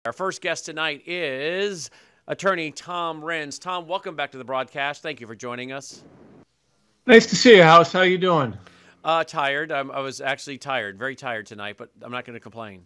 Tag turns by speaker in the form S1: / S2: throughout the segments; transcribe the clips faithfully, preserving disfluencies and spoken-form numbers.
S1: Our first guest tonight is attorney Tom Renz. Tom, welcome back to the broadcast. Thank you for joining us.
S2: Nice to see you, House. How you doing?
S1: Uh, tired. I'm, I was actually tired, very tired tonight, but I'm not going to complain.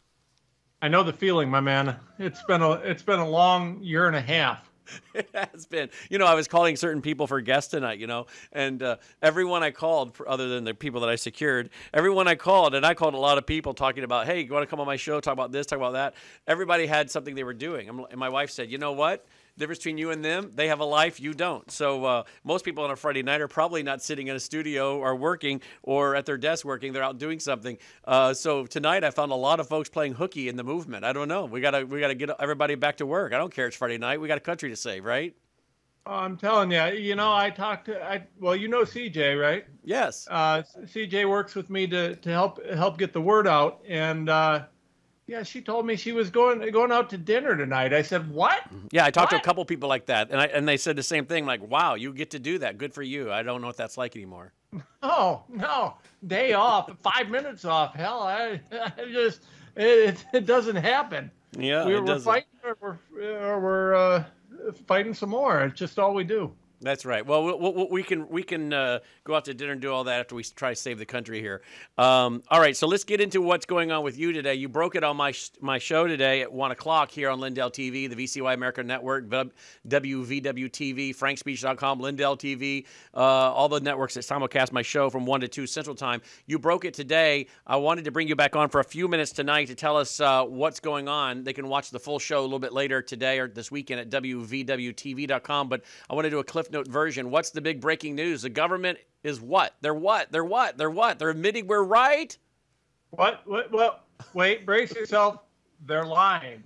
S2: I know the feeling, my man. It's been a it's been a long year and a half.
S1: It has been. You know, I was calling certain people for guests tonight, you know, and uh, everyone I called, other than the people that I secured, everyone I called, and I called a lot of people talking about, hey, you want to come on my show, talk about this, talk about that. Everybody had something they were doing. And my wife said, you know what? The difference between you and them, they have a life, you don't. So uh, most people on a Friday night are probably not sitting in a studio or working or at their desk working. They're out doing something. Uh, so tonight I found a lot of folks playing hooky in the movement. I don't know. We gotta we gotta get everybody back to work. I don't care. It's Friday night. We got a country to save, right?
S2: I'm telling you, you know, I talked to I well, you know C J, right?
S1: Yes.
S2: Uh, C J works with me to to help help get the word out, and uh, yeah, she told me she was going going out to dinner tonight. I said, "What?"
S1: Yeah, I talked
S2: what?
S1: to a couple people like that, and I and they said the same thing. Like, "Wow, you get to do that. Good for you." I don't know what that's like anymore.
S2: Oh no, day off, five minutes off. Hell, I, I just it, it doesn't happen.
S1: Yeah,
S2: we're,
S1: it
S2: we're
S1: doesn't.
S2: fighting, or we're, or we're uh, fighting some more. It's just all we do.
S1: That's right. Well, we, we, we can we can uh, go out to dinner and do all that after we try to save the country here. Um, all right, so let's get into what's going on with you today. You broke it on my sh- my show today at one o'clock here on Lindell T V, the V C Y America Network, W V W T V, frank speech dot com, Lindell T V, uh, all the networks that simulcast my show from one to two Central Time. You broke it today. I wanted to bring you back on for a few minutes tonight to tell us uh, what's going on. They can watch the full show a little bit later today or this weekend at W V W T V dot com, but I want to do a Cliff Note version. What's the big breaking news? The government is what? They're what? They're what? They're what? They're admitting we're right?
S2: What? What? Well, wait, brace yourself. They're lying.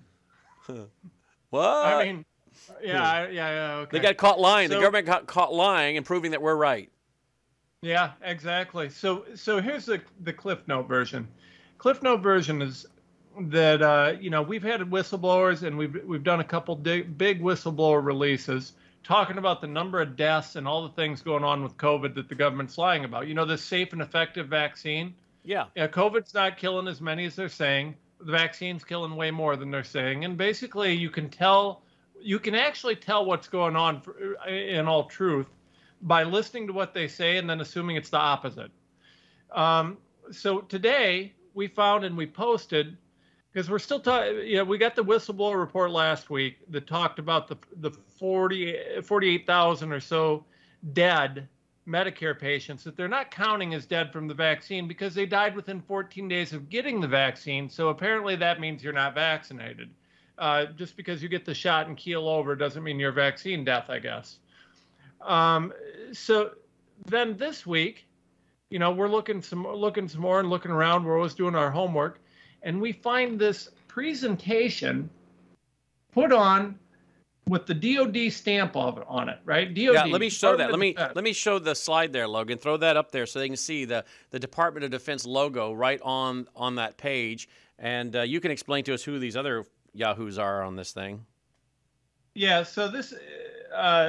S1: What?
S2: I mean, yeah, yeah, yeah. Okay.
S1: They got caught lying.
S2: So,
S1: the government got caught lying and proving that we're right.
S2: Yeah, exactly. So, so here's the the Cliff Note version. Cliff Note version is that uh, you know we've had whistleblowers and we've we've done a couple big, big whistleblower releases talking about the number of deaths and all the things going on with COVID that the government's lying about. You know, this safe and effective vaccine.
S1: Yeah.
S2: Yeah, COVID's not killing as many as they're saying. The vaccine's killing way more than they're saying. And basically, you can tell, you can actually tell what's going on for, in all truth by listening to what they say and then assuming it's the opposite. Um, so today, we found and we posted, because we're still talking, you know, we got the whistleblower report last week that talked about the the forty, forty-eight thousand or so dead Medicare patients that they're not counting as dead from the vaccine because they died within fourteen days of getting the vaccine. So apparently that means you're not vaccinated. Uh, just because you get the shot and keel over doesn't mean you're vaccine death, I guess. Um, so then this week, you know, we're looking some looking some more and looking around. We're always doing our homework. And we find this presentation put on with the D O D stamp of it on it, right? D O D.
S1: Yeah, let me show that. Let me
S2: Defense.
S1: let me show the slide there, Logan. Throw that up there so they can see the the Department of Defense logo right on on that page. And uh, you can explain to us who these other yahoos are on this thing.
S2: Yeah. So this uh,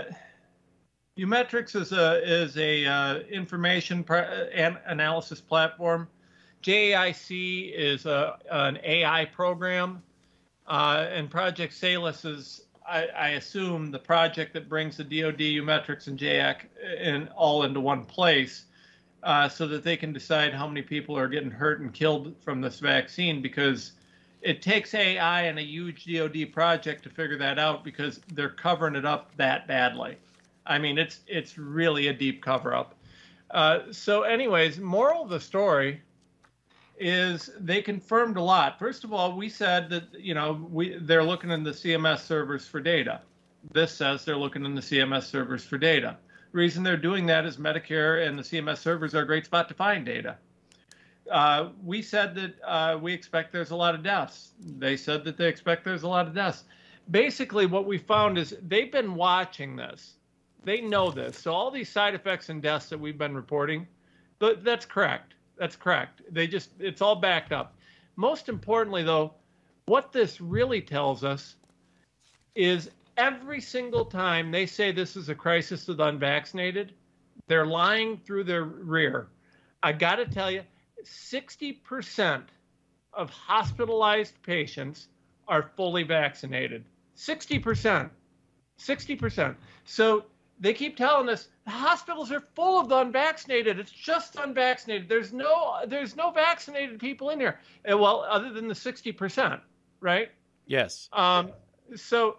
S2: Umetrics is a is a uh, information pr- an analysis platform. J A I C is a, an A I program, uh, and Project Salus is, I, I assume, the project that brings the D O D, Umetrics, and J A C in, all into one place uh, so that they can decide how many people are getting hurt and killed from this vaccine, because it takes A I and a huge D O D project to figure that out because they're covering it up that badly. I mean, it's, it's really a deep cover-up. Uh, so anyways, moral of the story is they confirmed a lot. First of all, we said that, you know, we they're looking in the C M S servers for data. This says they're looking in the C M S servers for data. The reason they're doing that is Medicare and the C M S servers are a great spot to find data. Uh, we said that uh, we expect there's a lot of deaths. They said that they expect there's a lot of deaths. Basically, what we found is they've been watching this. They know this. So all these side effects and deaths that we've been reporting, but that's correct. That's correct. They just, it's all backed up. Most importantly, though, what this really tells us is every single time they say this is a crisis of the unvaccinated, they're lying through their rear. I got to tell you, sixty percent of hospitalized patients are fully vaccinated. sixty percent. sixty percent. So they keep telling us the hospitals are full of the unvaccinated. It's just unvaccinated. There's no there's no vaccinated people in here. And well, other than the sixty percent, right?
S1: Yes.
S2: Um, so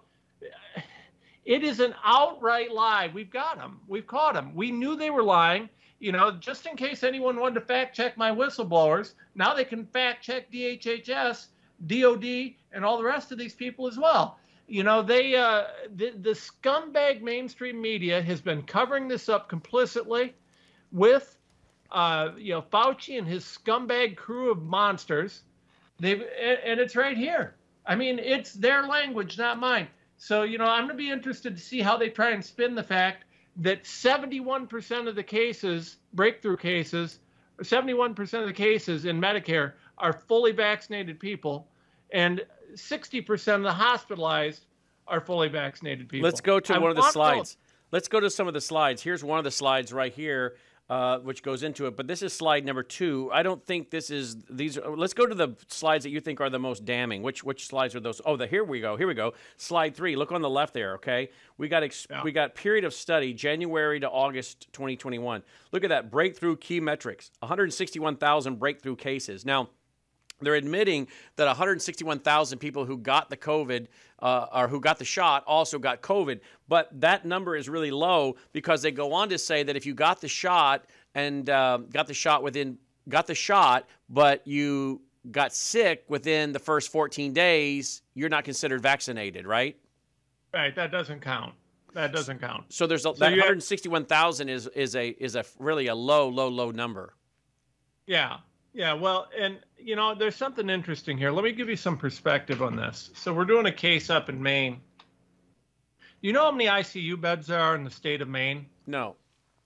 S2: it is an outright lie. We've got them. We've caught them. We knew they were lying. You know, just in case anyone wanted to fact check my whistleblowers, now they can fact check D H H S, D O D, and all the rest of these people as well. You know, they uh, the, the scumbag mainstream media has been covering this up complicitly with, uh, you know, Fauci and his scumbag crew of monsters. They've and, and it's right here. I mean, it's their language, not mine. So, you know, I'm going to be interested to see how they try and spin the fact that seventy-one percent of the cases, breakthrough cases, seventy-one percent of the cases in Medicare are fully vaccinated people, and sixty percent of the hospitalized are fully vaccinated people.
S1: Let's go to
S2: I
S1: one of the
S2: want
S1: slides.
S2: those.
S1: Let's go to some of the slides. Here's one of the slides right here, uh, which goes into it. But this is slide number two. I don't think this is these. Are, let's go to the slides that you think are the most damning. Which which slides are those? Oh, the here we go. Here we go. Slide three. Look on the left there. Okay, we got ex-
S2: Yeah.
S1: we got period of study January to August twenty twenty-one. Look at that breakthrough key metrics. one hundred sixty-one thousand breakthrough cases. Now, they're admitting that one hundred sixty-one thousand people who got the COVID uh, or who got the shot also got COVID. But that number is really low because they go on to say that if you got the shot and uh, got the shot within got the shot, but you got sick within the first fourteen days, you're not considered vaccinated, right?
S2: Right, that doesn't count. That doesn't count.
S1: So there's a,
S2: So
S1: that
S2: you have-
S1: one hundred sixty-one thousand is is a is a really a low, low, low number.
S2: Yeah. Yeah, well, and, you know, there's something interesting here. Let me give you some perspective on this. So we're doing a case up in Maine. You know how many I C U beds there are in the state of Maine?
S1: No.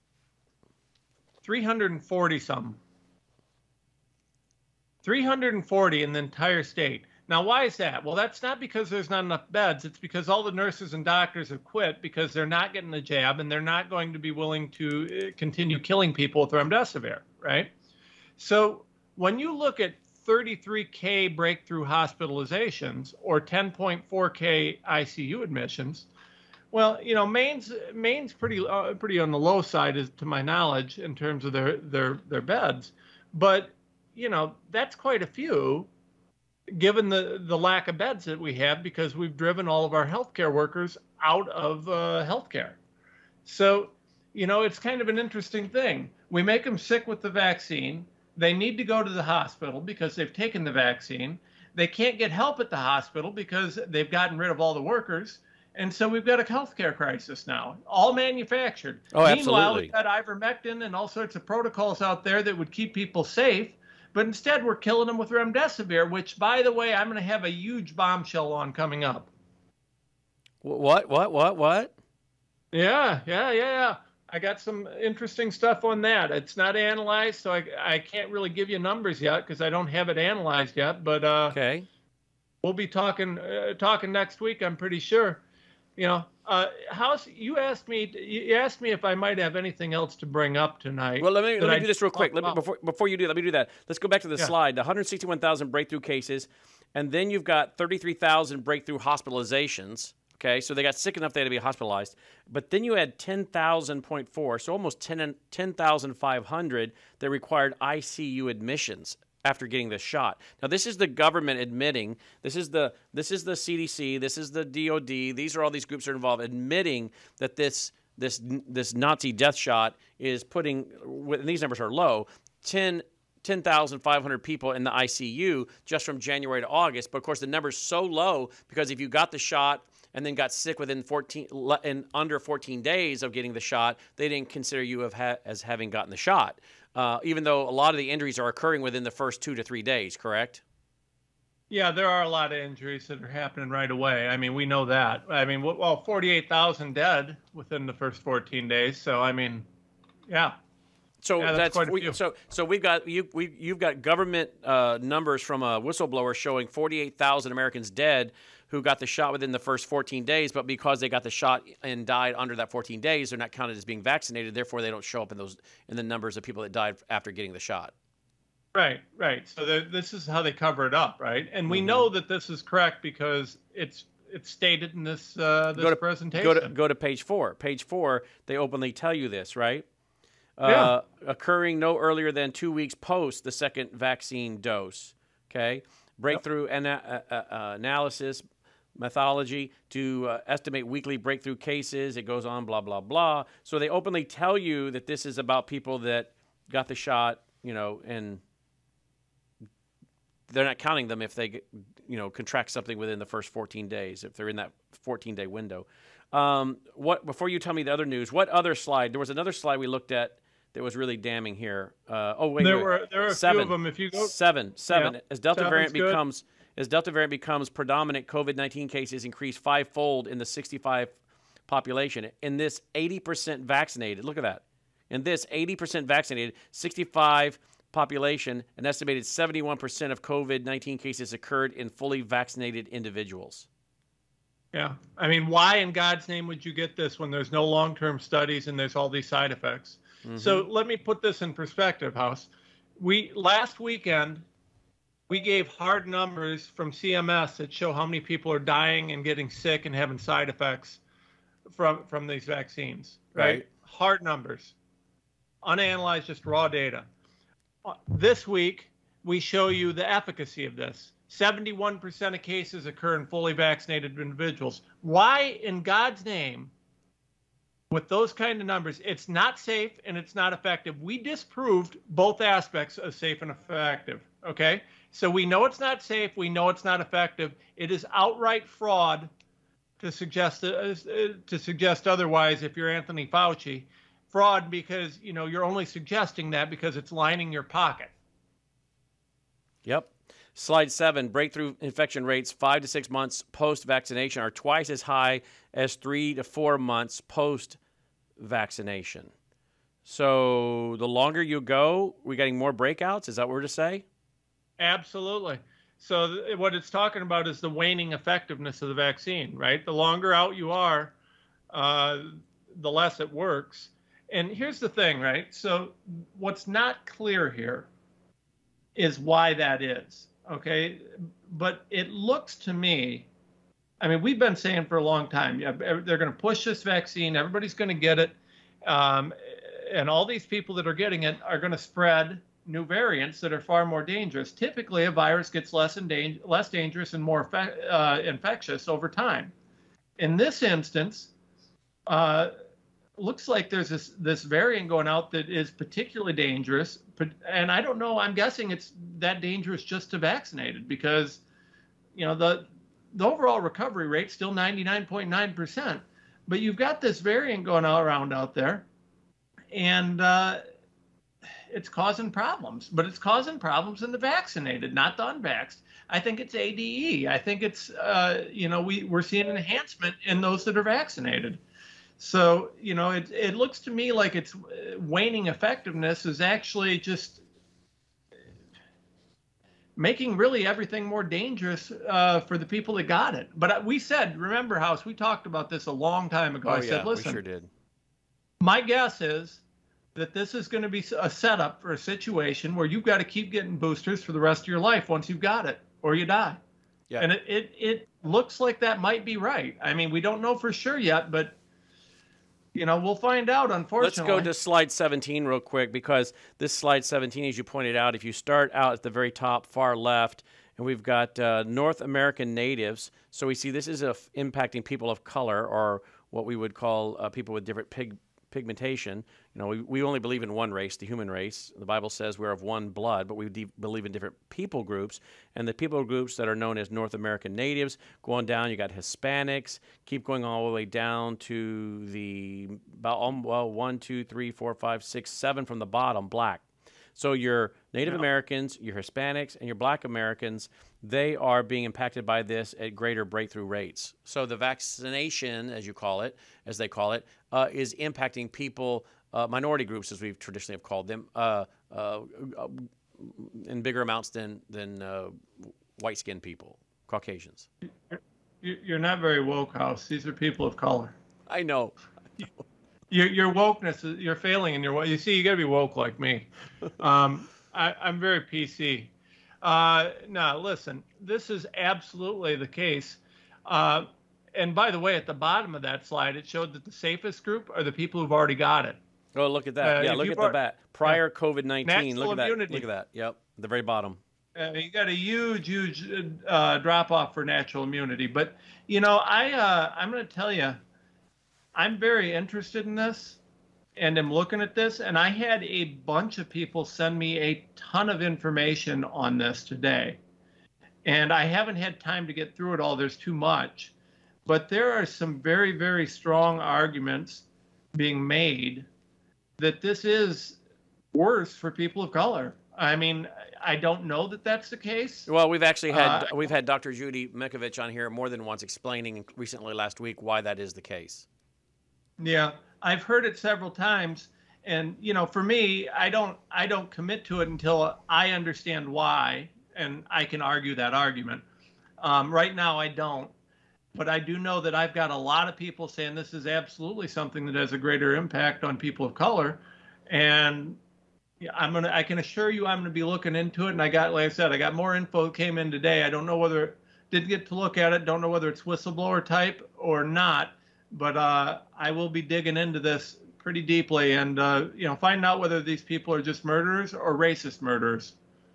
S2: three hundred forty some. three hundred forty in the entire state. Now, why is that? Well, that's not because there's not enough beds. It's because all the nurses and doctors have quit because they're not getting the jab and they're not going to be willing to continue killing people with remdesivir, right? So when you look at thirty-three K breakthrough hospitalizations or ten point four K I C U admissions, well, you know, Maine's Maine's pretty uh, pretty on the low side, is to my knowledge, in terms of their their their beds, but you know, that's quite a few, given the the lack of beds that we have because we've driven all of our healthcare workers out of uh, healthcare. So, you know, it's kind of an interesting thing. We make them sick with the vaccine. They need to go to the hospital because they've taken the vaccine. They can't get help at the hospital because they've gotten rid of all the workers. And so we've got a healthcare crisis now, all manufactured.
S1: Oh,
S2: Meanwhile,
S1: absolutely.
S2: we've got ivermectin and all sorts of protocols out there that would keep people safe. But instead, we're killing them with remdesivir, which, by the way, I'm going to have a huge bombshell on coming up.
S1: What? What? What? What?
S2: Yeah, yeah, yeah, yeah. I got some interesting stuff on that. It's not analyzed, so I, I can't really give you numbers yet because I don't have it analyzed yet. But uh,
S1: Okay.
S2: we'll be talking uh, talking next week, I'm pretty sure. You know, uh, how's you asked me you asked me if I might have anything else to bring up tonight.
S1: Well, let me
S2: that
S1: let me
S2: I
S1: do this real quick. Let me,
S2: about.
S1: before before you do, let me do that. Let's go back to the
S2: Yeah.
S1: slide. The one hundred sixty-one thousand breakthrough cases, and then you've got thirty-three thousand breakthrough hospitalizations. Okay, so they got sick enough they had to be hospitalized. But then you had ten thousand point four, so almost ten thousand five hundred that required I C U admissions after getting the shot. Now, this is the government admitting, this is the this is the C D C, this is the D O D, these are all these groups that are involved, admitting that this this this Nazi death shot is putting, and these numbers are low, ten thousand five hundred people in the I C U just from January to August. But of course, the number's so low because if you got the shot and then got sick within fourteen in under fourteen days of getting the shot, they didn't consider you have ha- as having gotten the shot, uh, even though a lot of the injuries are occurring within the first two to three days, correct?
S2: Yeah, there are a lot of injuries that are happening right away. I mean, we know that. I mean, well, forty-eight thousand dead within the first fourteen days. So, I mean, yeah.
S1: So
S2: Yeah, that's
S1: that's,
S2: quite a
S1: we,
S2: few.
S1: so so we've got you we you've got government uh, numbers from a whistleblower showing forty-eight thousand Americans dead who got the shot within the first fourteen days, but because they got the shot and died under that fourteen days, they're not counted as being vaccinated. Therefore, they don't show up in those in the numbers of people that died after getting the shot.
S2: Right, right. So the, this is how they cover it up, right? And we
S1: Mm-hmm.
S2: know that this is correct because it's it's stated in this uh, this
S1: Go to
S2: presentation.
S1: go to go to page four. Page four, they openly tell you this, right?
S2: Yeah.
S1: Uh, occurring no earlier than two weeks post the second vaccine dose. Okay, breakthrough yep. ana- uh, uh, analysis methodology to uh, estimate weekly breakthrough cases. It goes on, blah blah blah. So they openly tell you that this is about people that got the shot, you know, and they're not counting them if they, you know, contract something within the first fourteen days, if they're in that fourteen-day window. Um, what before you tell me the other news, what other slide? There was another slide we looked at that was really damning here. Uh, oh wait,
S2: there
S1: wait.
S2: were there were a
S1: seven.
S2: few of them. If you go
S1: seven, seven.
S2: Yeah.
S1: As Delta
S2: Seven's
S1: variant
S2: good.
S1: becomes as Delta variant becomes predominant, COVID nineteen cases increase fivefold in the sixty-five population. In this eighty percent vaccinated, look at that. In this eighty percent vaccinated, sixty-five population, an estimated seventy-one percent of COVID nineteen cases occurred in fully vaccinated individuals.
S2: Yeah. I mean, why in God's name would you get this when there's no long-term studies and there's all these side effects? Mm-hmm. So let me put this in perspective, House. We last weekend, we gave hard numbers from C M S that show how many people are dying and getting sick and having side effects from, from these vaccines, right? right? Hard numbers, unanalyzed, just raw data. This week, we show you the efficacy of this. seventy-one percent of cases occur in fully vaccinated individuals. Why, in God's name, with those kind of numbers, it's not safe and it's not effective? We disproved both aspects of safe and effective, okay? So we know it's not safe. We know it's not effective. It is outright fraud to suggest, uh, to suggest otherwise if you're Anthony Fauci. Fraud because, you know, you're only suggesting that because it's lining your pocket.
S1: Yep. Slide seven, breakthrough infection rates five to six months post-vaccination are twice as high as three to four months post-vaccination. So the longer you go, we're getting more breakouts? Is that what we're to say?
S2: Absolutely. So th- what it's talking about is the waning effectiveness of the vaccine, right? The longer out you are, uh, the less it works. And here's the thing, right? So what's not clear here is why that is, okay? But it looks to me, I mean, we've been saying for a long time, yeah, they're going to push this vaccine, everybody's going to get it, um, and all these people that are getting it are going to spread new variants that are far more dangerous. Typically, a virus gets less, and dang- less dangerous and more uh, infectious over time. In this instance, uh, looks like there's this this variant going out that is particularly dangerous, and I don't know. I'm guessing it's that dangerous just to vaccinated because, you know, the the overall recovery rate's still ninety-nine point nine percent, but you've got this variant going all around out there, and uh, it's causing problems. But it's causing problems in the vaccinated, not the unvaxxed. I think it's A D E. I think it's uh, you know we we're seeing an enhancement in those that are vaccinated. So, you know, it, it looks to me like it's waning effectiveness is actually just making really everything more dangerous uh, for the people that got it. But we said, remember, House, we talked about this a long time ago.
S1: Oh,
S2: I
S1: yeah,
S2: said, listen,
S1: we sure did.
S2: My guess is that this is going to be a setup for a situation where you've got to keep getting boosters for the rest of your life once you've got it, or you die. Yeah. And it, it, it looks like that might be right. I mean, we don't know for sure yet, but you know, we'll find out, unfortunately.
S1: Let's go to slide seventeen real quick, because this slide seventeen, as you pointed out, if you start out at the very top, far left, and we've got uh, North American natives. So we see this is a f- impacting people of color, or what we would call uh, people with different pig- pigmentation. You know, we, we only believe in one race, the human race. The Bible says we're of one blood, but we de- believe in different people groups. And the people groups that are known as North American natives, going down, you got Hispanics, keep going all the way down to the, about, um, well, one, two, three, four, five, six, seven from the bottom, black. So your Native yeah. Americans, your Hispanics, and your Black Americans, they are being impacted by this at greater breakthrough rates. So the vaccination, as you call it, as they call it, uh, is impacting people, uh, minority groups, as we've traditionally have called them, uh, uh, in bigger amounts than than uh, white-skinned people, Caucasians.
S2: You're not very woke, House. These are people of color.
S1: I know.
S2: Your, your wokeness, you're failing in your, you see, you got to be woke like me. Um, I, I'm very P C. Uh, now, listen, this is absolutely the case. Uh, and by the way, at the bottom of that slide, it showed that the safest group are the people who've already got it.
S1: Oh, look at that.
S2: Uh,
S1: yeah,
S2: if
S1: look
S2: you've
S1: at the
S2: already-
S1: bat. Prior
S2: yeah.
S1: COVID nineteen. Look
S2: Natural
S1: at that.
S2: immunity.
S1: Look at that. Yep, the very bottom.
S2: Uh, you got a huge, huge uh, drop off for natural immunity. But you know, I uh, I'm going to tell you, I'm very interested in this, and I'm looking at this, and I had a bunch of people send me a ton of information on this today, and I haven't had time to get through it all. There's too much, but there are some very, very strong arguments being made that this is worse for people of color. I mean, I don't know that that's the case.
S1: Well, we've actually had
S2: Uh,
S1: we've had Doctor Judy Mikovich on here more than once explaining recently last week why that is the case.
S2: Yeah, I've heard it several times, and you know, for me, I don't I don't commit to it until I understand why, and I can argue that argument. Um, right now, I don't, but I do know that I've got a lot of people saying this is absolutely something that has a greater impact on people of color, and yeah, I'm gonna. I can assure you, I'm gonna be looking into it. And I got, like I said, I got more info that came in today. I don't know whether did get to look at it. Don't know whether it's whistleblower type or not. But uh, I will be digging into this pretty deeply, and uh, you know, find out whether these people are just murderers or racist murderers.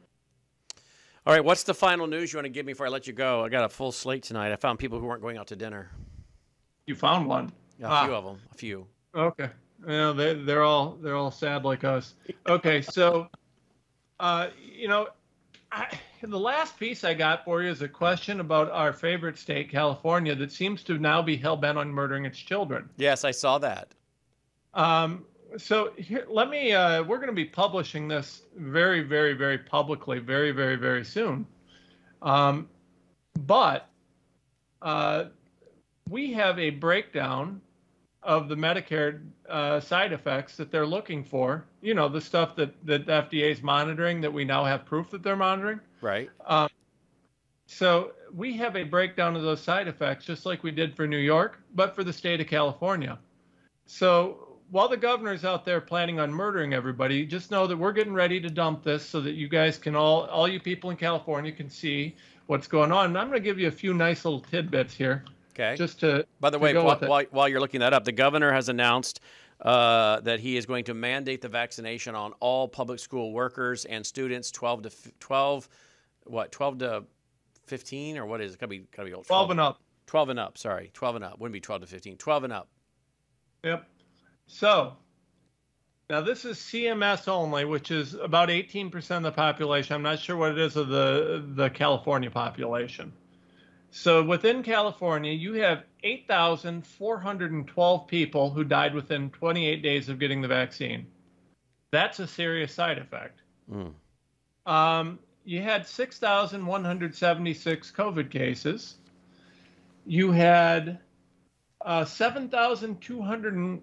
S1: All right, what's the final news you want to give me before I let you go? I got a full slate tonight. I found people who weren't going out to dinner.
S2: You found one.
S1: A
S2: Ah.
S1: few of them. A few.
S2: Okay. Yeah, they they're all they're all sad like us. Okay, so uh, you know, I, the last piece I got for you is a question about our favorite state, California, that seems to now be hell bent on murdering its children.
S1: Yes, I saw that.
S2: Um, so here, let me. Uh, we're going to be publishing this very, very, very publicly, very, very, very soon. Um, but uh, we have a breakdown of the Medicare uh, side effects that they're looking for. You know, the stuff that, that the F D A is monitoring, that we now have proof that they're monitoring.
S1: Right.
S2: Um, so we have a breakdown of those side effects, just like we did for New York, but for the state of California. So while the governor's out there planning on murdering everybody, just know that we're getting ready to dump this so that you guys can all, all you people in California can see what's going on. And I'm going to give you a few nice little tidbits here.
S1: Okay.
S2: Just to
S1: By the
S2: to
S1: way,
S2: go
S1: while,
S2: with it.
S1: while, while you're looking that up, the governor has announced uh, that he is going to mandate the vaccination on all public school workers and students twelve to twelve, what twelve to fifteen, or what is it? Gotta be gotta be old.
S2: twelve and up.
S1: twelve and up. Sorry, twelve and up. Wouldn't be twelve to fifteen. twelve and up.
S2: Yep. So now this is C M S only, which is about eighteen percent of the population. I'm not sure what it is of the the California population. So within California, you have eight thousand four hundred twelve people who died within twenty-eight days of getting the vaccine. That's a serious side effect.
S1: Mm.
S2: Um, you had six thousand one hundred seventy-six COVID cases. You had uh, seven thousand two hundred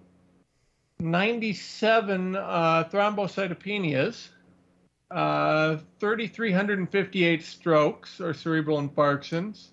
S2: ninety-seven uh, thrombocytopenias, uh, three thousand three hundred fifty-eight strokes or cerebral infarctions.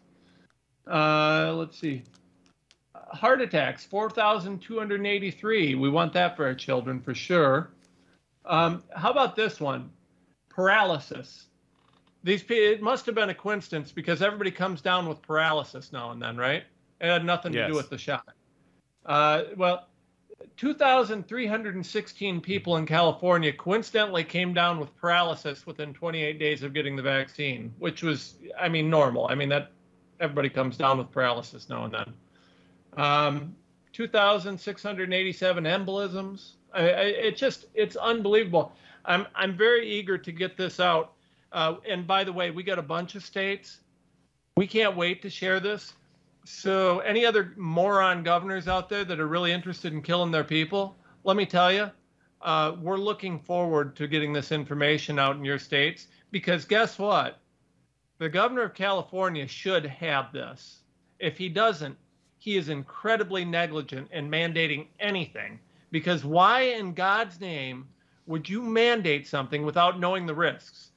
S2: Uh, let's see. Heart attacks, four thousand two hundred eighty-three. We want that for our children for sure. Um, how about this one? Paralysis. These it must have been a coincidence because everybody comes down with paralysis now and then, right? It had nothing to
S1: Yes.
S2: do with the shot. Uh, well, two thousand three hundred sixteen people in California coincidentally came down with paralysis within twenty-eight days of getting the vaccine, which was, I mean, normal. I mean, that everybody comes down with paralysis now and then. Um, two thousand six hundred eighty-seven embolisms. I, I, it just, it's unbelievable. I'm, I'm very eager to get this out. Uh, and by the way, we got a bunch of states. We can't wait to share this. So any other moron governors out there that are really interested in killing their people, let me tell you, uh, we're looking forward to getting this information out in your states, because guess what? The governor of California should have this. If he doesn't, he is incredibly negligent in mandating anything, because why in God's name would you mandate something without knowing the risks?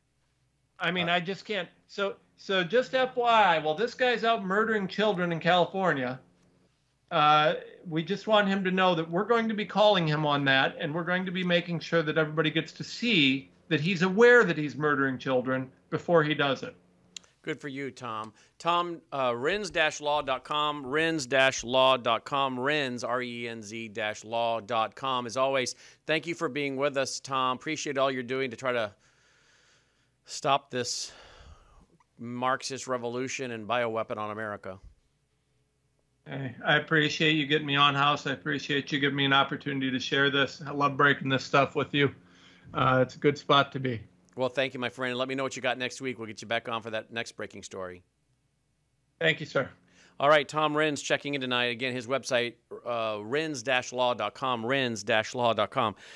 S2: I mean, I just can't. So, so just F Y I, while this guy's out murdering children in California, uh, we just want him to know that we're going to be calling him on that, and we're going to be making sure that everybody gets to see that he's aware that he's murdering children before he does it.
S1: Good for you, Tom. Tom, uh, renz dash law dot com, renz dash law dot com, renz, R E N Z dash law dot com. As always, thank you for being with us, Tom. Appreciate all you're doing to try to stop this Marxist revolution and bioweapon on America.
S2: Hey, I appreciate you getting me on, House. I appreciate you giving me an opportunity to share this. I love breaking this stuff with you. Uh, it's a good spot to be.
S1: Well, thank you, my friend. Let me know what you got next week. We'll get you back on for that next breaking story.
S2: Thank you, sir.
S1: All right, Tom Renz checking in tonight. Again, his website, uh, renz dash law dot com, renz dash law dot com.